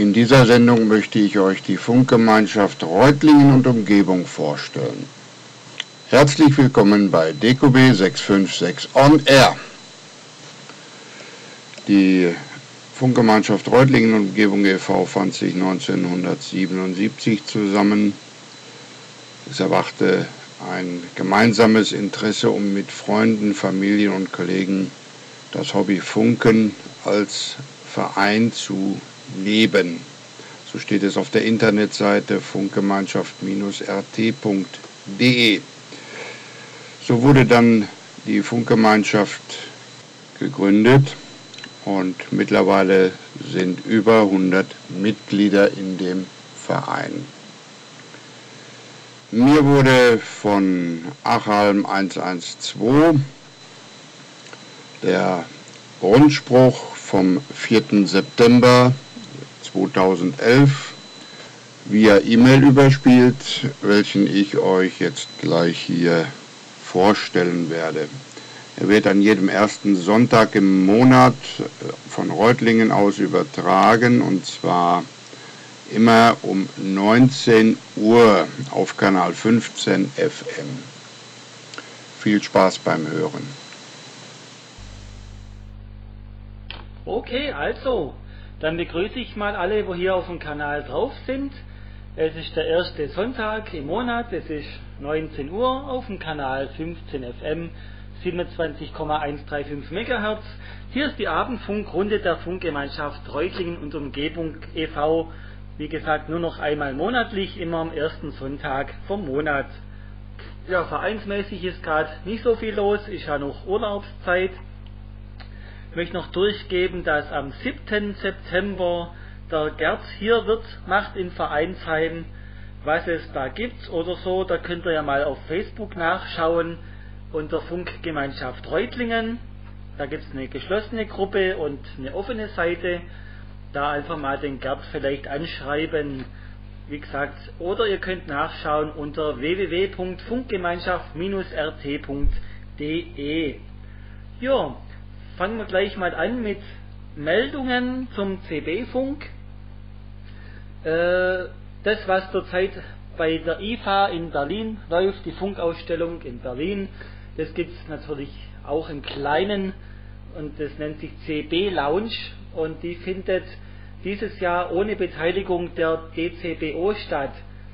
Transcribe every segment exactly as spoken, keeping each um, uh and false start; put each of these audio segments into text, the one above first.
In dieser Sendung möchte ich euch die Funkgemeinschaft Reutlingen und Umgebung vorstellen. Herzlich willkommen bei D Q B sechs fünf sechs On Air. Die Funkgemeinschaft Reutlingen und Umgebung e V fand sich neunzehnhundertsiebenundsiebzig zusammen. Es erwachte ein gemeinsames Interesse, um mit Freunden, Familien und Kollegen das Hobby Funken als Verein zu leben. So steht es auf der Internetseite funkgemeinschaft R T punkt de. So wurde dann die Funkgemeinschaft gegründet und mittlerweile sind über hundert Mitglieder in dem Verein. Mir wurde von Achalm hundertzwölf der Rundspruch vom vierten September zweitausendelf via E-Mail überspielt, welchen ich euch jetzt gleich hier vorstellen werde. Er wird an jedem ersten Sonntag im Monat von Reutlingen aus übertragen, und zwar immer um neunzehn Uhr auf Kanal fünfzehn F M. Viel Spaß beim Hören. Okay, also, dann begrüße ich mal alle, wo hier auf dem Kanal drauf sind. Es ist der erste Sonntag im Monat, es ist neunzehn Uhr auf dem Kanal fünfzehn F M, siebenundzwanzig Komma hundertfünfunddreißig Megahertz. Hier ist die Abendfunkrunde der Funkgemeinschaft Reutlingen und Umgebung e V Wie gesagt, nur noch einmal monatlich, immer am ersten Sonntag vom Monat. Ja, vereinsmäßig ist gerade nicht so viel los, ist ja noch Urlaubszeit. Ich möchte noch durchgeben, dass am siebten September der Gerd hier wird, macht in Vereinsheim, was es da gibt oder so. Da könnt ihr ja mal auf Facebook nachschauen unter Funkgemeinschaft Reutlingen. Da gibt es eine geschlossene Gruppe und eine offene Seite. Da einfach mal den Gerd vielleicht anschreiben, wie gesagt, oder ihr könnt nachschauen unter w w w punkt funkgemeinschaft R T punkt de. Ja, fangen wir gleich mal an mit Meldungen zum C B-Funk. Äh, das, was zurzeit bei der I F A in Berlin läuft, die Funkausstellung in Berlin, das gibt es natürlich auch im Kleinen, und das nennt sich C B Lounge, und die findet dieses Jahr ohne Beteiligung der D C B O statt.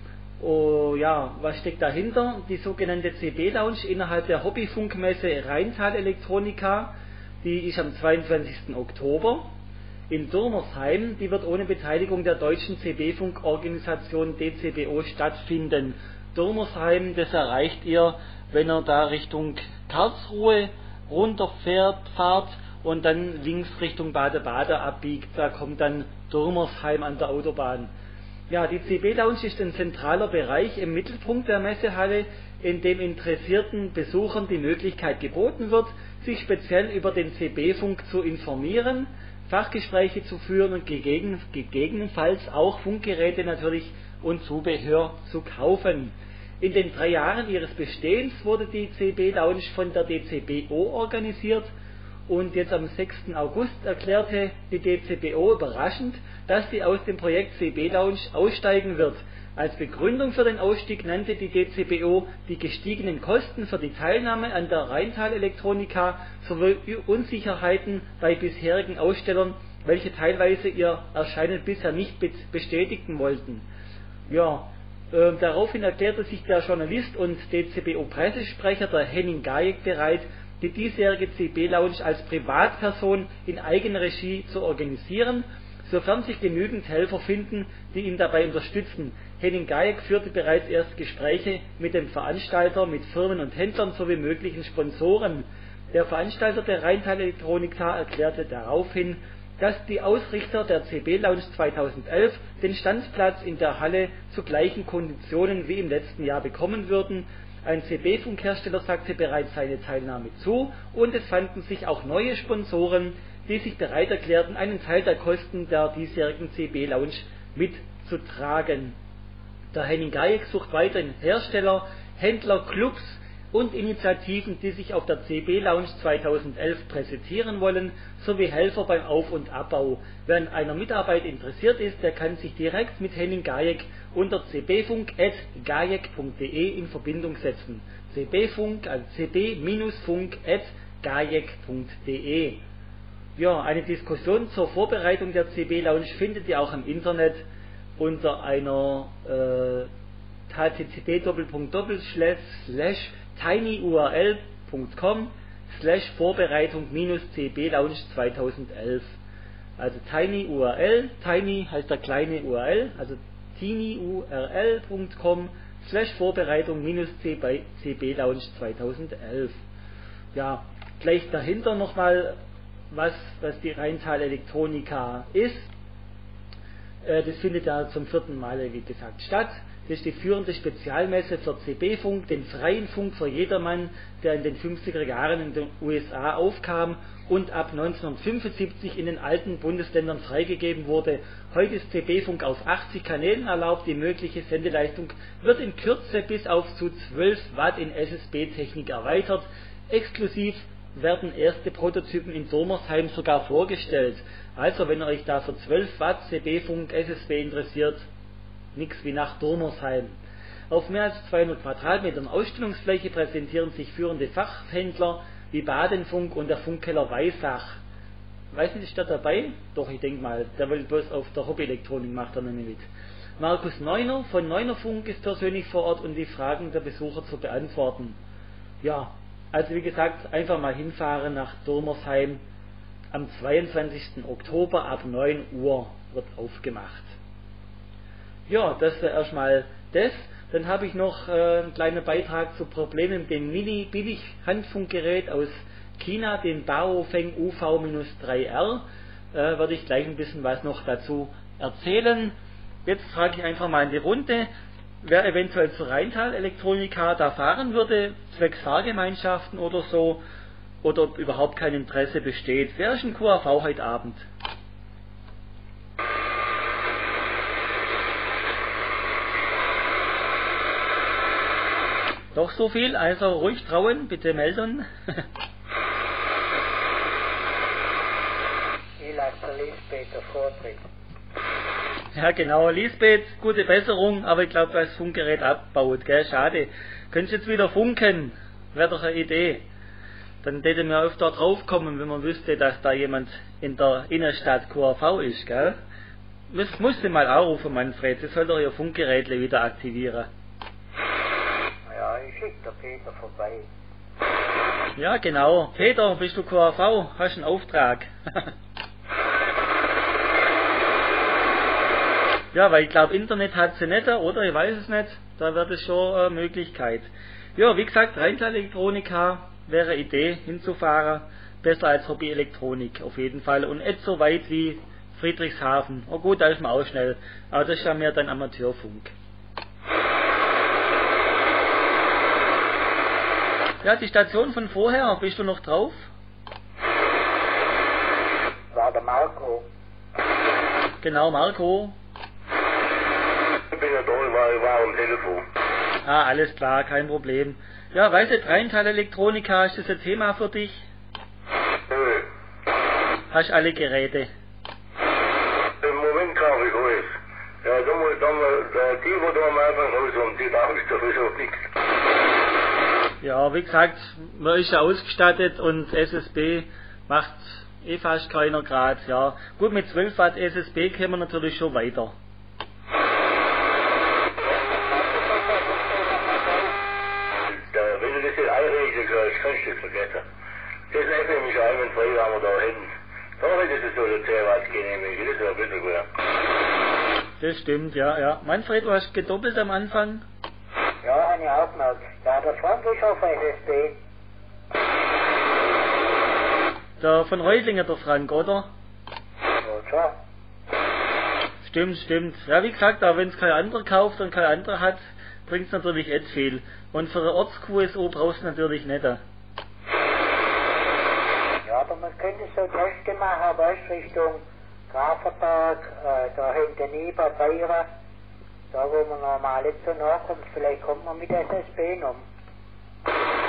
Oh ja, was steckt dahinter? Die sogenannte C B Lounge innerhalb der Hobbyfunkmesse Rheintal Elektronika, die ist am zweiundzwanzigsten Oktober in Durmersheim. Die wird ohne Beteiligung der deutschen C B-Funkorganisation D C B O stattfinden. Durmersheim, das erreicht ihr, wenn ihr da Richtung Karlsruhe runterfährt, fahrt und dann links Richtung Bade-Bade abbiegt. Da kommt dann Durmersheim an der Autobahn. Ja, die C B-Lounge ist ein zentraler Bereich im Mittelpunkt der Messehalle, in dem interessierten Besuchern die Möglichkeit geboten wird, sich speziell über den C B-Funk zu informieren, Fachgespräche zu führen und gegegen, gegebenenfalls auch Funkgeräte natürlich und Zubehör zu kaufen. In den drei Jahren ihres Bestehens wurde die C B-Lounge von der D C B O organisiert, und jetzt am sechsten August erklärte die D C B O überraschend, dass sie aus dem Projekt C B-Lounge aussteigen wird. Als Begründung für den Ausstieg nannte die D C B O die gestiegenen Kosten für die Teilnahme an der Rheintal Elektronika sowie Unsicherheiten bei bisherigen Ausstellern, welche teilweise ihr Erscheinen bisher nicht bestätigen wollten. Ja, äh, daraufhin erklärte sich der Journalist und D C B O-Pressesprecher, der Henning Gajek, bereit, die diesjährige C B-Lounge als Privatperson in Eigenregie zu organisieren, sofern sich genügend Helfer finden, die ihn dabei unterstützen. Henning Gajek führte bereits erst Gespräche mit dem Veranstalter, mit Firmen und Händlern sowie möglichen Sponsoren. Der Veranstalter der Rheintal Elektronika erklärte daraufhin, dass die Ausrichter der C B-Lounge zweitausendelf den Standplatz in der Halle zu gleichen Konditionen wie im letzten Jahr bekommen würden. Ein C B-Funkhersteller sagte bereits seine Teilnahme zu, und es fanden sich auch neue Sponsoren, die sich bereit erklärten, einen Teil der Kosten der diesjährigen C B-Lounge mitzutragen. Der Henning Gajek sucht weiterhin Hersteller, Händler, Clubs, und Initiativen, die sich auf der C B Lounge zweitausendelf präsentieren wollen, sowie Helfer beim Auf- und Abbau. Wer an einer Mitarbeit interessiert ist, der kann sich direkt mit Henning Gajek unter c b funk at gajek punkt de in Verbindung setzen. cbfunk, also c b funk at gajek punkt de. Ja, eine Diskussion zur Vorbereitung der C B Lounge findet ihr auch im Internet unter einer äh, h t t p slash tinyurl punkt com slash Vorbereitung minus C B Lounge zweitausendelf. Also tinyurl, tiny heißt der kleine U R L, also tinyurl punkt com slash Vorbereitung minus C B Lounge zweitausendelf. Ja, gleich dahinter nochmal, was, was die Rheintal Elektronika ist. Äh, das findet ja zum vierten Mal, wie gesagt, statt. Das ist die führende Spezialmesse für C B-Funk, den freien Funk für jedermann, der in den fünfziger Jahren in den U S A aufkam und ab neunzehnhundertfünfundsiebzig in den alten Bundesländern freigegeben wurde. Heute ist C B-Funk auf achtzig Kanälen erlaubt. Die mögliche Sendeleistung wird in Kürze bis auf zu zwölf Watt in S S B-Technik erweitert. Exklusiv werden erste Prototypen in Dormersheim sogar vorgestellt. Also wenn ihr euch da für zwölf Watt C B-Funk S S B interessiert, nix wie nach Dormersheim. Auf mehr als zweihundert Quadratmetern Ausstellungsfläche präsentieren sich führende Fachhändler wie Badenfunk und der Funkkeller Weissach. Weiß nicht, ist der dabei? Doch, ich denke mal, der will bloß auf der Hobbyelektronik, macht er nämlich mit. Markus Neuner von Neuner Funk ist persönlich vor Ort, um die Fragen der Besucher zu beantworten. Ja, also wie gesagt, einfach mal hinfahren nach Dormersheim. Am zweiundzwanzigsten Oktober ab neun Uhr wird aufgemacht. Ja, das wäre erstmal das. Dann habe ich noch äh, einen kleinen Beitrag zu Problemen mit dem Mini-Billig-Handfunkgerät aus China, den Baofeng U V drei R. Äh, werde ich gleich ein bisschen was noch dazu erzählen. Jetzt frage ich einfach mal in die Runde, wer eventuell zur Rheintal Elektronika da fahren würde, zwecks Fahrgemeinschaften oder so, oder ob überhaupt kein Interesse besteht. Wer ist ein Q A V heute Abend? Doch so viel, also ruhig trauen, bitte melden. Ich lasse der Lisbeth den Vortritt. Ja genau, Lisbeth, gute Besserung, aber ich glaube, das Funkgerät abbaut, gell, schade. Könntest jetzt wieder funken, wäre doch eine Idee. Dann täte mir öfter draufkommen, wenn man wüsste, dass da jemand in der Innenstadt Q A V ist, gell. Das musst du mal anrufen, Manfred, das soll doch ihr Funkgerätle wieder aktivieren. Ja, ich schicke der Peter vorbei. Ja, genau. Peter, bist du Q A V? Hast einen Auftrag. Ja, weil ich glaube, Internet hat sie nicht, oder? Ich weiß es nicht. Da wäre das schon eine Möglichkeit. Ja, wie gesagt, Rheintal Elektronika wäre eine Idee, hinzufahren. Besser als Hobbyelektronik, auf jeden Fall. Und nicht so weit wie Friedrichshafen. Oh gut, da ist man auch schnell. Aber das ist ja mehr dann Amateurfunk. Ja, die Station von vorher, bist du noch drauf? War der Marco. Genau, Marco. Ich bin ja da, ich war, ich war am Telefon. Ah, alles klar, kein Problem. Ja, weißt du, Rheintal Elektronika, ist das ein Thema für dich? Nö. Hast alle Geräte? Im Moment kaufe ich alles. Ja, da muss, da muss, da, die, wo da am Anfang rauskommen, die darf ich sowieso nichts. Ja, wie gesagt, man ist ja ausgestattet und S S B macht eh fast keiner gerade, ja. Gut, mit zwölf Watt S S B kommen wir natürlich schon weiter. Da, wenn du das jetzt einregelst, das kannst du vergessen. Das ist nämlich einwandfrei, wenn wir da hätten. Da hättest du so eine zehn Watt genehmigt, das wäre ein bisschen gut. Das stimmt, ja, ja. Manfred, du hast gedoppelt am Anfang? Ja, habe ich auch gemerkt. Ja, der Frank ist auf S S B. Der von Reutlinger, der Frank, oder? Ja, schon. Stimmt, stimmt. Ja, wie gesagt, auch wenn es kein anderer kauft und kein anderer hat, bringt es natürlich nicht viel. Und für eine Orts-Q S O brauchst du natürlich nicht. Ja, aber man könnte so Teste machen, weißt Richtung Grafenberg, äh, da hinten Nieber, Bayern. Da wo man normal nicht so nachkommt, vielleicht kommt man mit S S B noch.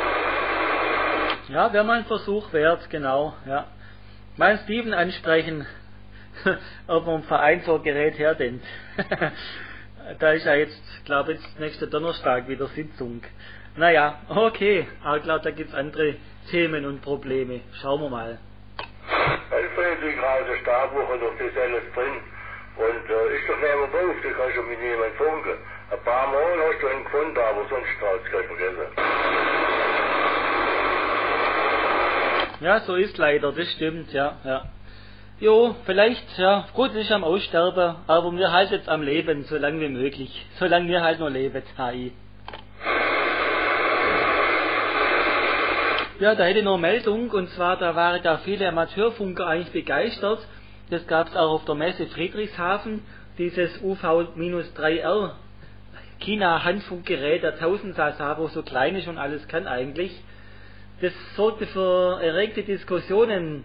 Ja, wäre mal ein Versuch wert, genau, ja. Mal Steven ansprechen, ob man im Verein so ein Gerät herdimmt. Da ist ja jetzt, glaube ich, nächsten Donnerstag wieder Sitzung. Naja, okay, aber ich glaube, da gibt es andere Themen und Probleme. Schauen wir mal. Ich finde die gerade Stabwoche doch das alles drin. Und äh, ist doch nicht mehr drauf, da kannst du mit niemand funken. Ein paar Mal hast du einen gefunden, aber sonst hast du es vergessen. Ja, so ist leider, das stimmt, ja, ja. Jo, vielleicht, ja, gut, es ist am Aussterben, aber wir halt jetzt am Leben, so lange wie möglich. Solange wir halt noch leben, H I. Ja, da hätte ich noch eine Meldung, und zwar, da waren da viele Amateurfunker eigentlich begeistert. Das gab es auch auf der Messe Friedrichshafen, dieses U V drei R China-Handfunkgerät, der tausend Sasa, wo so klein ist und alles kann eigentlich. Das sorgte für erregte Diskussionen,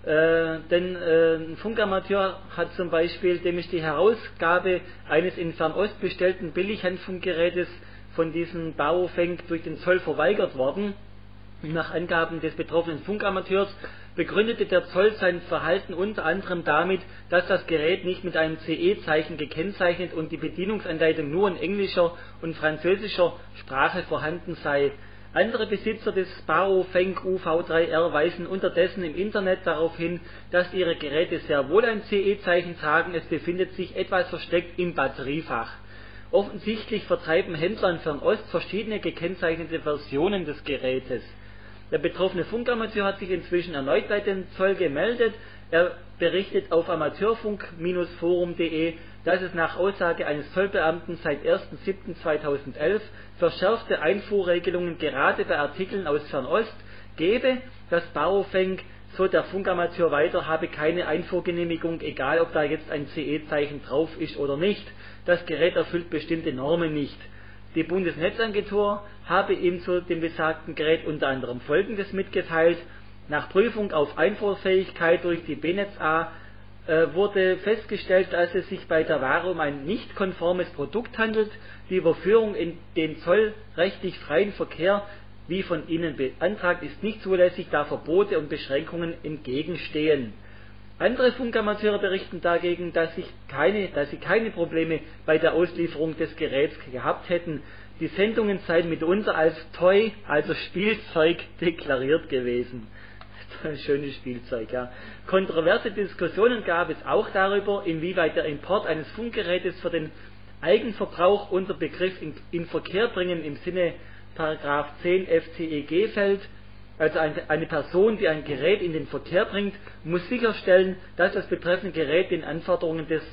äh, denn äh, ein Funkamateur hat zum Beispiel, dem ist die Herausgabe eines in Fernost bestellten Billighandfunkgerätes von diesem Baofeng durch den Zoll verweigert worden. Nach Angaben des betroffenen Funkamateurs begründete der Zoll sein Verhalten unter anderem damit, dass das Gerät nicht mit einem C E-Zeichen gekennzeichnet und die Bedienungsanleitung nur in englischer und französischer Sprache vorhanden sei. Andere Besitzer des Baofeng U V drei R weisen unterdessen im Internet darauf hin, dass ihre Geräte sehr wohl ein C E-Zeichen tragen, es befindet sich etwas versteckt im Batteriefach. Offensichtlich vertreiben Händler in Fernost verschiedene gekennzeichnete Versionen des Gerätes. Der betroffene Funkamateur hat sich inzwischen erneut bei dem Zoll gemeldet. Er berichtet auf amateurfunk Bindestrich forum Punkt de, dass es nach Aussage eines Zollbeamten seit erster siebter zweitausendelf verschärfte Einfuhrregelungen gerade bei Artikeln aus Fernost gebe. Das Baofeng, so der Funkamateur weiter, habe keine Einfuhrgenehmigung, egal ob da jetzt ein C E-Zeichen drauf ist oder nicht. Das Gerät erfüllt bestimmte Normen nicht. Die Bundesnetzagentur habe ihm zu dem besagten Gerät unter anderem Folgendes mitgeteilt: Nach Prüfung auf Einfuhrfähigkeit durch die B N E T Z A äh, wurde festgestellt, dass es sich bei der Ware um ein nicht konformes Produkt handelt. Die Überführung in den zollrechtlich freien Verkehr, wie von Ihnen beantragt, ist nicht zulässig, da Verbote und Beschränkungen entgegenstehen. Andere Funkamateure berichten dagegen, dass, sich keine, dass sie keine Probleme bei der Auslieferung des Geräts gehabt hätten. Die Sendungen seien mitunter als Toy, also Spielzeug, deklariert gewesen. Ein schönes Spielzeug, ja. Kontroverse Diskussionen gab es auch darüber, inwieweit der Import eines Funkgerätes für den Eigenverbrauch unter Begriff in, in Verkehr bringen im Sinne Paragraph zehn F C E G fällt. Also eine Person, die ein Gerät in den Verkehr bringt, muss sicherstellen, dass das betreffende Gerät den Anforderungen des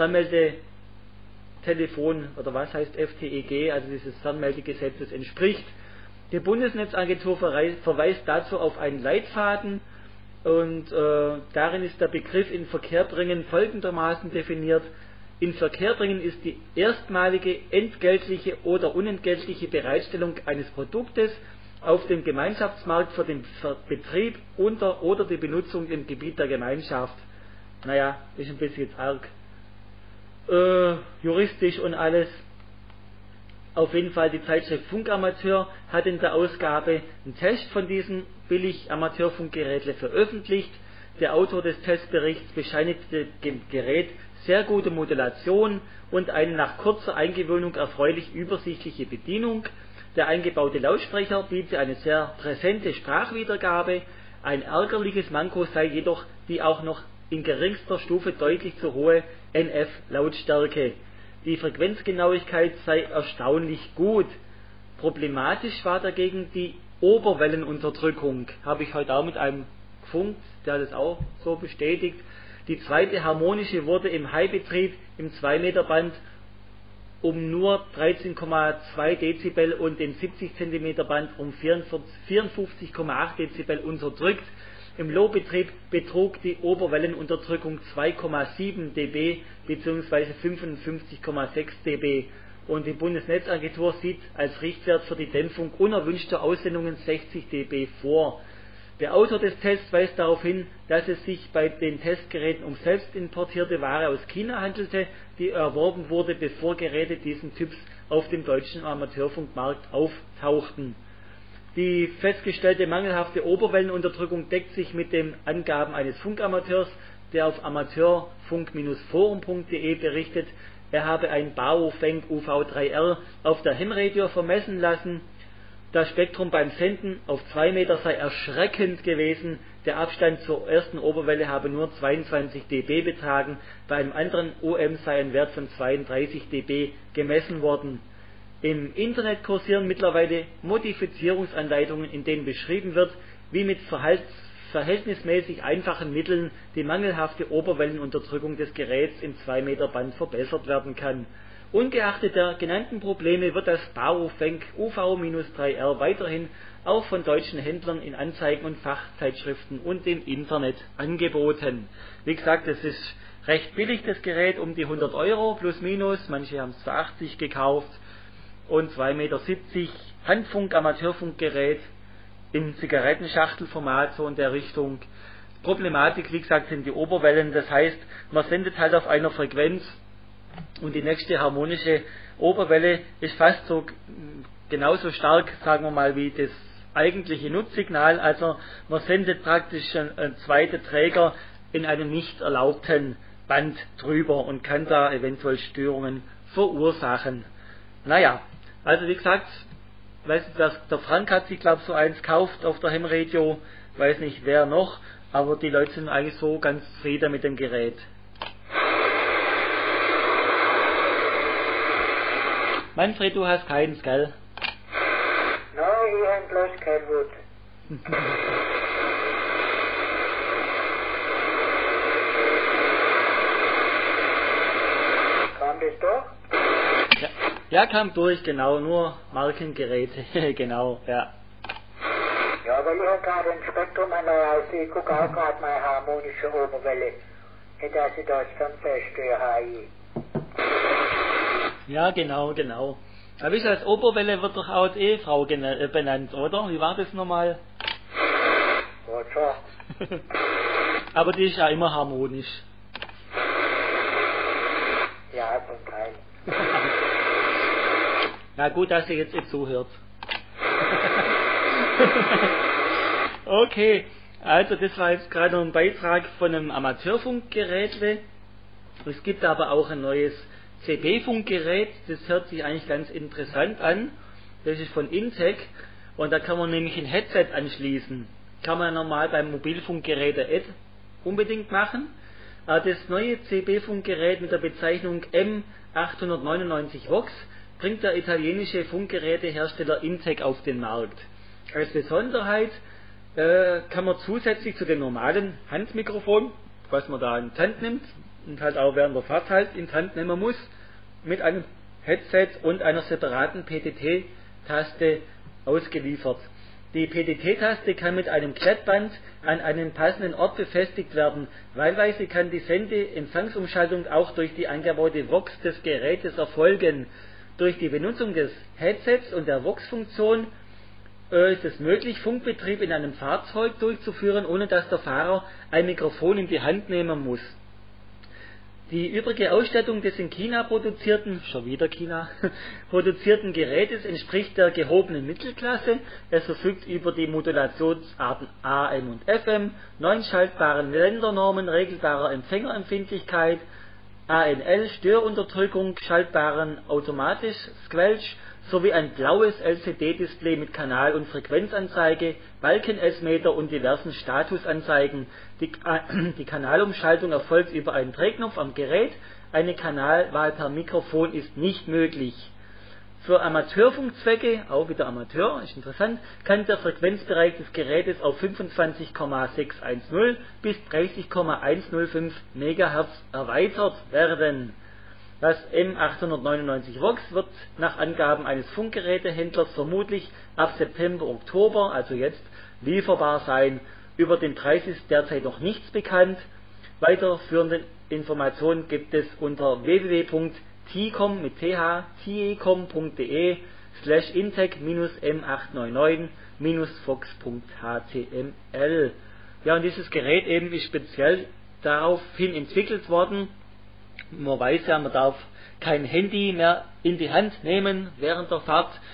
Fernmeldetelefon oder was heißt F T E G, also dieses Fernmeldegesetzes, entspricht. Die Bundesnetzagentur verweist dazu auf einen Leitfaden und äh, darin ist der Begriff in Verkehr bringen folgendermaßen definiert: In Verkehr bringen ist die erstmalige entgeltliche oder unentgeltliche Bereitstellung eines Produktes auf dem Gemeinschaftsmarkt für den Betrieb unter oder die Benutzung im Gebiet der Gemeinschaft. Naja, ist ein bisschen jetzt arg äh, juristisch und alles. Auf jeden Fall, die Zeitschrift Funkamateur hat in der Ausgabe einen Test von diesem billig Amateurfunkgerätle veröffentlicht. Der Autor des Testberichts bescheinigte dem Gerät sehr gute Modulation und eine nach kurzer Eingewöhnung erfreulich übersichtliche Bedienung. Der eingebaute Lautsprecher biete eine sehr präsente Sprachwiedergabe. Ein ärgerliches Manko sei jedoch die auch noch in geringster Stufe deutlich zu hohe N F-Lautstärke. Die Frequenzgenauigkeit sei erstaunlich gut. Problematisch war dagegen die Oberwellenunterdrückung. Habe ich heute auch mit einem gefunkt, der das auch so bestätigt. Die zweite harmonische wurde im High-Betrieb im zwei Meter Band um nur dreizehn Komma zwei Dezibel und im siebzig Zentimeter Band um vierundfünfzig Komma acht Dezibel unterdrückt. Im Low-Betrieb betrug die Oberwellenunterdrückung zwei Komma sieben dB bzw. fünfundfünfzig Komma sechs dB und die Bundesnetzagentur sieht als Richtwert für die Dämpfung unerwünschter Aussendungen sechzig dB vor. Der Autor des Tests weist darauf hin, dass es sich bei den Testgeräten um selbst importierte Ware aus China handelte, die erworben wurde, bevor Geräte diesen Typs auf dem deutschen Amateurfunkmarkt auftauchten. Die festgestellte mangelhafte Oberwellenunterdrückung deckt sich mit den Angaben eines Funkamateurs, der auf amateurfunk forum punkt de berichtet, er habe ein Baofeng U V drei R auf der Ham-Radio vermessen lassen. Das Spektrum beim Senden auf zwei Meter sei erschreckend gewesen, der Abstand zur ersten Oberwelle habe nur zweiundzwanzig dB betragen, bei einem anderen O M sei ein Wert von zweiunddreißig dB gemessen worden. Im Internet kursieren mittlerweile Modifizierungsanleitungen, in denen beschrieben wird, wie mit verhältnismäßig einfachen Mitteln die mangelhafte Oberwellenunterdrückung des Geräts im zwei Meter Band verbessert werden kann. Ungeachtet der genannten Probleme wird das Baofeng U V drei R weiterhin auch von deutschen Händlern in Anzeigen und Fachzeitschriften und im Internet angeboten. Wie gesagt, es ist recht billig, das Gerät, um die hundert Euro plus minus, manche haben es für achtzig gekauft, und zwei Meter siebzig Handfunk, Amateurfunkgerät im Zigarettenschachtelformat, so in der Richtung. Problematik, wie gesagt, sind die Oberwellen, das heißt, man sendet halt auf einer Frequenz und die nächste harmonische Oberwelle ist fast so genauso stark, sagen wir mal, wie das eigentliche Nutzsignal, also man sendet praktisch einen, einen zweiten Träger in einem nicht erlaubten Band drüber und kann da eventuell Störungen verursachen. Naja, also wie gesagt, weiß nicht, dass der Frank hat sich, glaube ich, so eins gekauft auf der Ham-Radio, weiß nicht wer noch, aber die Leute sind eigentlich so ganz zufrieden mit dem Gerät. Manfred, du hast keins, gell? Nein, ich habe bloß kein Wut. Kam das doch? Ja, ja, kam durch, genau, nur Markengeräte, genau, ja. Ja, weil ich habe gerade ein Spektrum an der Reise, ich gucke auch gerade meine harmonische Oberwelle. Nicht, dass ich da das Fernseher störe. Ja, genau, genau. Aber ich als Oberwelle wird doch auch die Ehefrau benannt, oder? Wie war das nochmal? Ja, aber die ist ja immer harmonisch. Ja, zum Teil. Na gut, dass ihr jetzt nicht zuhört. Okay, also das war jetzt gerade noch ein Beitrag von einem Amateurfunkgerät. Es gibt aber auch ein neues C B-Funkgerät, das hört sich eigentlich ganz interessant an. Das ist von Intec und da kann man nämlich ein Headset anschließen. Kann man normal beim Mobilfunkgerät nicht unbedingt machen. Das neue C B-Funkgerät mit der Bezeichnung M achthundertneunundneunzig Vox bringt der italienische Funkgerätehersteller Intec auf den Markt. Als Besonderheit äh, kann man zusätzlich zu dem normalen Handmikrofon, was man da in die Hand nimmt und halt auch während der Fahrt halt in die Hand nehmen muss, mit einem Headset und einer separaten P T T-Taste ausgeliefert. Die P T T-Taste kann mit einem Klettband an einen passenden Ort befestigt werden. Wahlweise kann die Sende-Empfangsumschaltung auch durch die eingebaute Vox des Gerätes erfolgen. Durch die Benutzung des Headsets und der Vox-Funktion äh, ist es möglich, Funkbetrieb in einem Fahrzeug durchzuführen, ohne dass der Fahrer ein Mikrofon in die Hand nehmen muss. Die übrige Ausstattung des in China produzierten, schon wieder China, produzierten Gerätes entspricht der gehobenen Mittelklasse. Es verfügt über die Modulationsarten A M und F M, neun schaltbaren Ländernormen regelbarer Empfängerempfindlichkeit, A N L Störunterdrückung, schaltbaren automatisch Squelch sowie ein blaues L C D-Display mit Kanal- und Frequenzanzeige, Balken-S-Meter und diversen Statusanzeigen. Die, äh, die Kanalumschaltung erfolgt über einen Drehknopf am Gerät. Eine Kanalwahl per Mikrofon ist nicht möglich. Für Amateurfunkzwecke, auch wieder Amateur, ist interessant, kann der Frequenzbereich des Gerätes auf fünfundzwanzig Komma sechshundertzehn bis dreißig Komma hundertfünf Megahertz erweitert werden. Das M achthundertneunundneunzig Vox wird nach Angaben eines Funkgerätehändlers vermutlich ab September, Oktober, also jetzt, lieferbar sein. Über den Preis ist derzeit noch nichts bekannt. Weiterführende Informationen gibt es unter w w w punkt tcom mit th tecom punkt de slash intec M acht neun neun vox punkt h t m l. Ja, und dieses Gerät eben ist speziell daraufhin entwickelt worden. Man weiß ja, man darf kein Handy mehr in die Hand nehmen während der Fahrt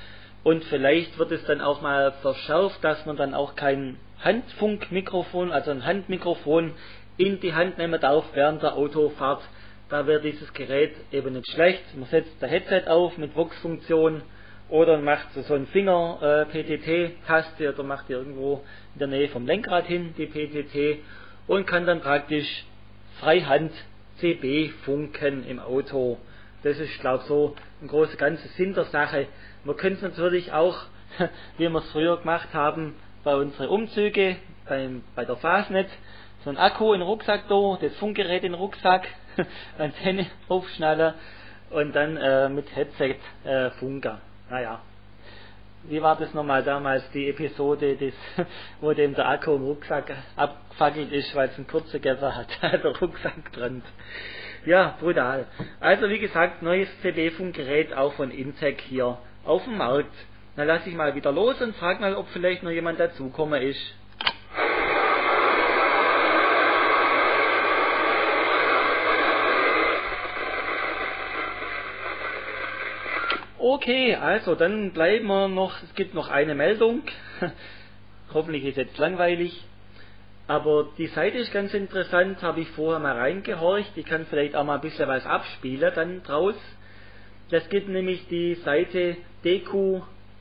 Und vielleicht wird es dann auch mal verschärft, dass man dann auch kein Handfunkmikrofon, also ein Handmikrofon in die Hand nehmen darf während der Autofahrt. Da wäre dieses Gerät eben nicht schlecht. Man setzt das Headset auf mit Vox-Funktion oder macht so einen Finger-P T T-Taste oder macht die irgendwo in der Nähe vom Lenkrad hin, die P T T, und kann dann praktisch Freihand C B funken im Auto. Das ist, glaube ich, so ein großer ganzer Sinn der Sache. Man könnte es natürlich auch, wie wir es früher gemacht haben, bei unseren Umzügen, beim, bei der Fastnet, so ein Akku in den Rucksack da, das Funkgerät in den Rucksack, Antenne aufschnallen und dann äh, mit Headset äh, funken. Naja, wie war das nochmal damals, die Episode, das, wo dem der Akku im Rucksack abgefackelt ist, weil es einen kurzen Gäser hat, der Rucksack brennt. Ja, brutal. Also wie gesagt, neues C B-Funkgerät auch von Intec hier auf dem Markt. Dann lasse ich mal wieder los und frage mal, ob vielleicht noch jemand dazugekommen ist. Okay, also dann bleiben wir noch, es gibt noch eine Meldung. Hoffentlich ist jetzt langweilig. Aber die Seite ist ganz interessant, habe ich vorher mal reingehorcht. Ich kann vielleicht auch mal ein bisschen was abspielen dann draus. Das gibt nämlich die Seite D Q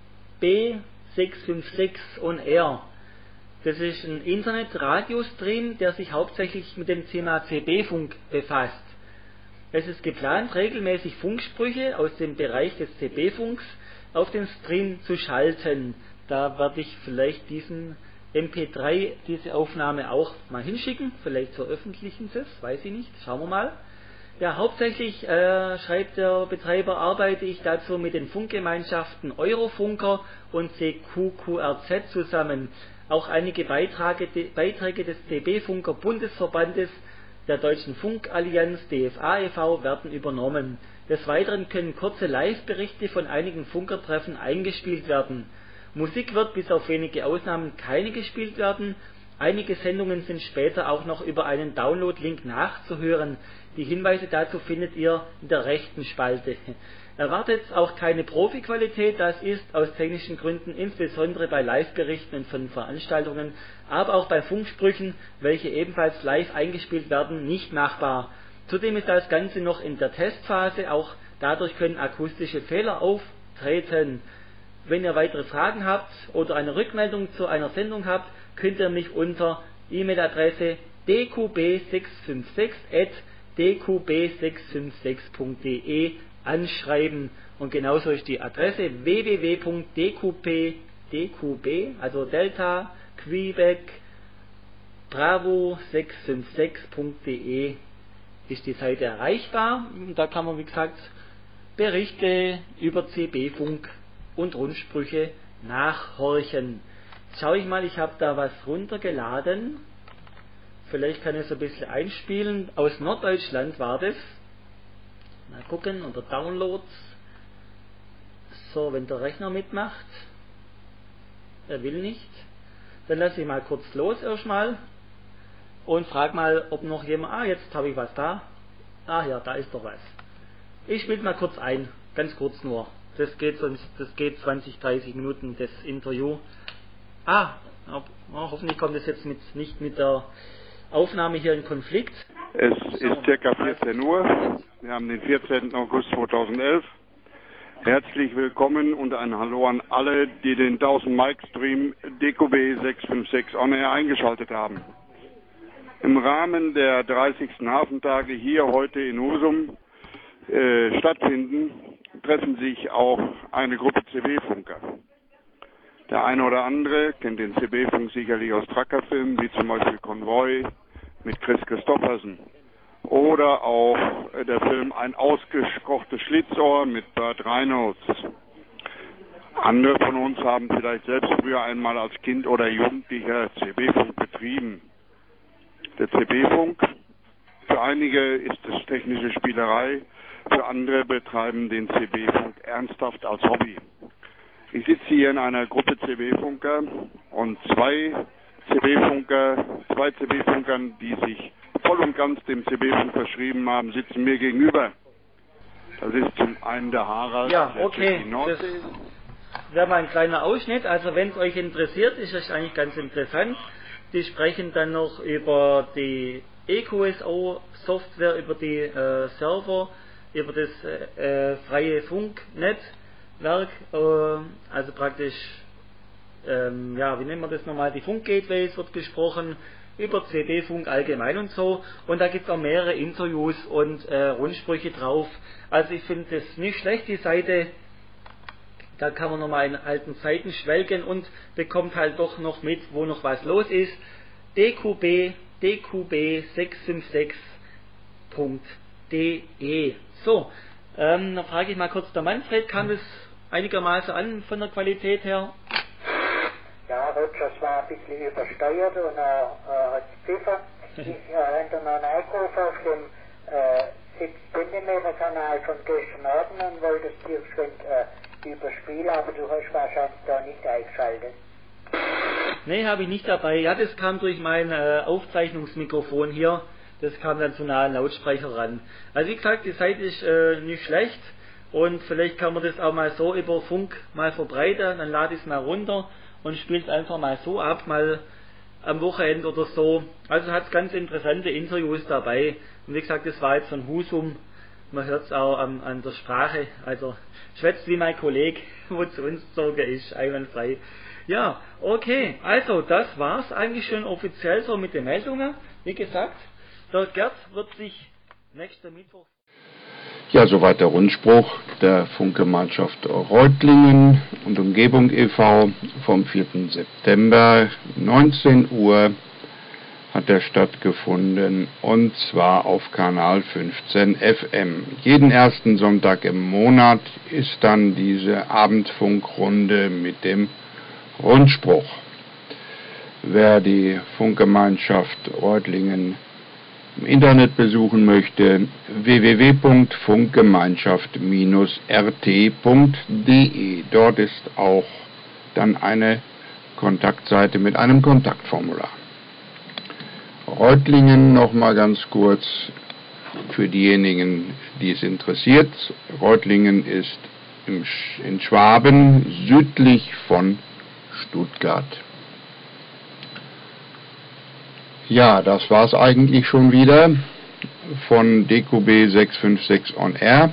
B sechs fünf sechs on Air. Das ist ein Internet-Radiostream, der sich hauptsächlich mit dem Thema C B-Funk befasst. Es ist geplant, regelmäßig Funksprüche aus dem Bereich des C B-Funks auf den Stream zu schalten. Da werde ich vielleicht diesen M P drei, diese Aufnahme auch mal hinschicken. Vielleicht veröffentlichen sie es, weiß ich nicht. Schauen wir mal. Ja, hauptsächlich, äh, schreibt der Betreiber, arbeite ich dazu mit den Funkgemeinschaften Eurofunker und C Q Q R Z zusammen. Auch einige Beiträge, Beiträge des C B-Funker Bundesverbandes der Deutschen Funkallianz D F A e V werden übernommen. Des Weiteren können kurze Live-Berichte von einigen Funkertreffen eingespielt werden. Musik wird bis auf wenige Ausnahmen keine gespielt werden. Einige Sendungen sind später auch noch über einen Download-Link nachzuhören. Die Hinweise dazu findet ihr in der rechten Spalte. Erwartet auch keine Profi-Qualität, das ist aus technischen Gründen insbesondere bei Live-Berichten und von Veranstaltungen, aber auch bei Funksprüchen, welche ebenfalls live eingespielt werden, nicht machbar. Zudem ist das Ganze noch in der Testphase, auch dadurch können akustische Fehler auftreten. Wenn ihr weitere Fragen habt oder eine Rückmeldung zu einer Sendung habt, könnt ihr mich unter E-Mail-Adresse d q b sechs fünf sechs at d q b sechs fünf sechs punkt d e anschreiben. Und genauso ist die Adresse w w w punkt d q b, d q b, also Delta, Quebec, Bravo sechs fünf sechs punkt d e ist die Seite erreichbar. Da kann man, wie gesagt, Berichte über C B-Funk und Rundsprüche nachhorchen. Jetzt schaue ich mal, ich habe da was runtergeladen. Vielleicht kann ich es ein bisschen einspielen. Aus Norddeutschland war das. Mal gucken, unter Downloads. So, wenn der Rechner mitmacht. Er will nicht. Dann lasse ich mal kurz los erstmal. Und frage mal, ob noch jemand... Ah, jetzt habe ich was da. Ah ja, da ist doch was. Ich spiele mal kurz ein. Ganz kurz nur. Das geht sonst, das geht zwanzig, dreißig Minuten, das Interview. Ah, oh, hoffentlich kommt es jetzt mit, nicht mit der Aufnahme hier in Konflikt. Es ist circa vierzehn Uhr. Wir haben den vierzehnten August zweitausendelf. Herzlich willkommen und ein Hallo an alle, die den tausend Mic Stream D Q B sechs fünf sechs on Air eingeschaltet haben. Im Rahmen der dreißigsten Hafentage hier heute in Husum äh, stattfinden, treffen sich auch eine Gruppe C B-Funker. Der eine oder andere kennt den C B-Funk sicherlich aus Truckerfilmen, wie zum Beispiel Konvoi mit Chris Christopherson. Oder auch der Film Ein ausgekochtes Schlitzohr mit Burt Reynolds. Andere von uns haben vielleicht selbst früher einmal als Kind oder Jugendlicher C B-Funk betrieben. Der C B-Funk, für einige ist es technische Spielerei, für andere betreiben den C B-Funk ernsthaft als Hobby. Ich sitze hier in einer Gruppe C B-Funker und zwei C B-Funker, zwei C B-Funkern, die sich voll und ganz dem C B-Funk verschrieben haben, sitzen mir gegenüber. Das ist zum einen der Harald, ja, der okay. die Nordsee. wäre mal ein kleiner Ausschnitt. Also wenn es euch interessiert, ist das eigentlich ganz interessant. Die sprechen dann noch über die E Q S O-Software, über die äh, Server, über das äh, freie Funknetzwerk, äh, also praktisch, ähm, ja, wie nennen wir das nochmal, die Funkgateways wird gesprochen, über C B-Funk allgemein und so. Und da gibt es auch mehrere Interviews und äh, Rundsprüche drauf. Also ich finde das nicht schlecht, die Seite. Da kann man nochmal in alten Zeiten schwelgen und bekommt halt doch noch mit, wo noch was los ist. D Q B, D Q B sechs fünf sechs punkt de. So, ähm, dann frage ich mal kurz der Manfred, kam das einigermaßen an von der Qualität her? Ja, Rogers war ein bisschen übersteuert und er äh, hat Pfiffer. Ich äh, habe noch einen Einkauf auf dem äh, sechs Zentimeter Kanal von gestern Abend und wollte es dir geschwind äh, überspielen, aber du hast wahrscheinlich da nicht eingeschaltet. Nee, habe ich nicht dabei. Ja, das kam durch mein äh, Aufzeichnungsmikrofon hier. Das kam dann zu nahen Lautsprecher ran. Also wie gesagt, die Seite ist äh, nicht schlecht und vielleicht kann man das auch mal so über Funk mal verbreiten. Dann lade ich es mal runter und spiele es einfach mal so ab, mal am Wochenende oder so. Also hat es ganz interessante Interviews dabei. Und wie gesagt, das war jetzt von Husum. Man hört es auch an, an der Sprache. Also schwätzt wie mein Kollege, wo zu uns gezogen ist, einwandfrei. Ja, okay. Also das war's eigentlich schon offiziell so mit den Meldungen. Wie gesagt, der Gerd wird sich nächsten Mittwoch... Ja, soweit der Rundspruch der Funkgemeinschaft Reutlingen und Umgebung e V vom vierten September, neunzehn Uhr hat er stattgefunden, und zwar auf Kanal fünfzehn F M. Jeden ersten Sonntag im Monat ist dann diese Abendfunkrunde mit dem Rundspruch. Wer die Funkgemeinschaft Reutlingen im Internet besuchen möchte, w w w punkt funkgemeinschaft Bindestrich r t punkt de. Dort ist auch dann eine Kontaktseite mit einem Kontaktformular. Reutlingen nochmal ganz kurz für diejenigen, die es interessiert. Reutlingen ist im Sch- in Schwaben südlich von Stuttgart. Ja, das war's eigentlich schon wieder von D Q B sechs fünf sechs On Air.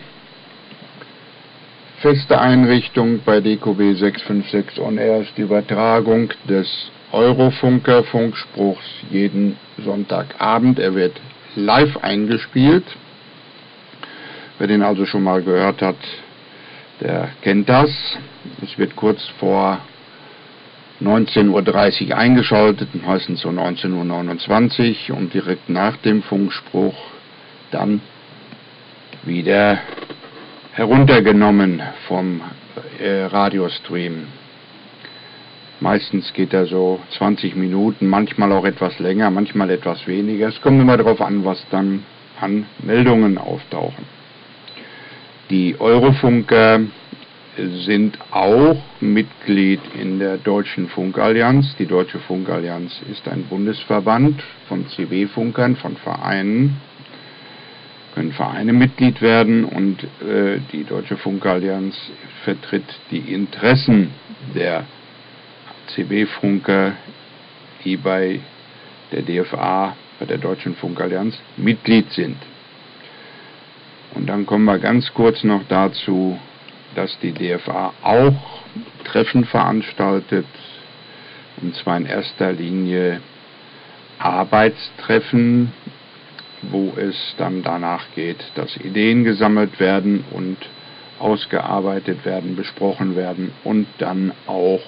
Feste Einrichtung bei D Q B sechs fünf sechs On Air ist die Übertragung des Eurofunker Funkspruchs jeden Sonntagabend. Er wird live eingespielt. Wer den also schon mal gehört hat, der kennt das. Es wird kurz vor neunzehn Uhr dreißig eingeschaltet, meistens so neunzehn Uhr neunundzwanzig, und direkt nach dem Funkspruch dann wieder heruntergenommen vom äh, Radiostream. Meistens geht er so zwanzig Minuten, manchmal auch etwas länger, manchmal etwas weniger. Es kommt immer darauf an, was dann an Meldungen auftauchen. Die Eurofunker sind auch Mitglied in der Deutschen Funkallianz. Die Deutsche Funkallianz ist ein Bundesverband von C B-Funkern, von Vereinen. Können Vereine Mitglied werden, und äh, die Deutsche Funkallianz vertritt die Interessen der C B-Funker, die bei der D F A, bei der Deutschen Funkallianz, Mitglied sind. Und dann kommen wir ganz kurz noch dazu, dass die D F A auch Treffen veranstaltet, und zwar in erster Linie Arbeitstreffen, wo es dann danach geht, dass Ideen gesammelt werden und ausgearbeitet werden, besprochen werden und dann auch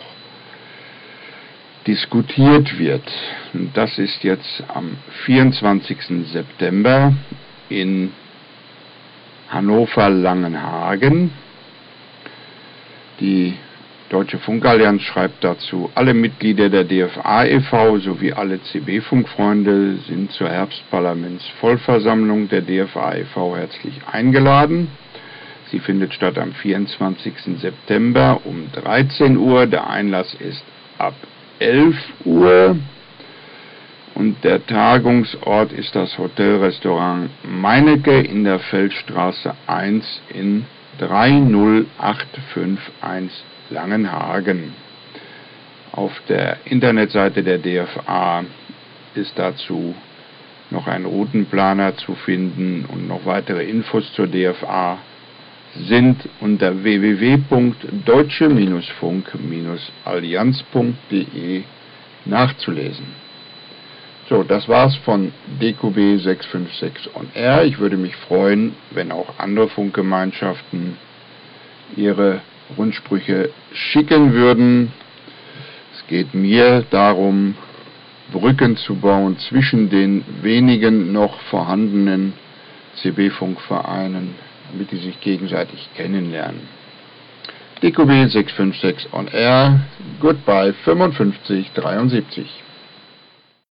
diskutiert wird. Und das ist jetzt am vierundzwanzigsten September in Hannover-Langenhagen. Die Deutsche Funkallianz schreibt dazu: Alle Mitglieder der D F A e V sowie alle C B-Funkfreunde sind zur Herbstparlamentsvollversammlung der D F A e V herzlich eingeladen. Sie findet statt am vierundzwanzigsten September um dreizehn Uhr. Der Einlass ist ab elf Uhr. Und der Tagungsort ist das Hotelrestaurant Meinecke in der Feldstraße eins in drei null acht fünf eins Langenhagen. Auf der Internetseite der D F A ist dazu noch ein Routenplaner zu finden und noch weitere Infos zur D F A sind unter w w w punkt deutsche funk allianz punkt de nachzulesen. So, das war's von D Q B sechs fünf sechs on Air. Ich würde mich freuen, wenn auch andere Funkgemeinschaften ihre Rundsprüche schicken würden. Es geht mir darum, Brücken zu bauen zwischen den wenigen noch vorhandenen C B-Funkvereinen, damit die sich gegenseitig kennenlernen. D Q B sechs fünf sechs on Air, Goodbye fünfundfünfzig dreiundsiebzig.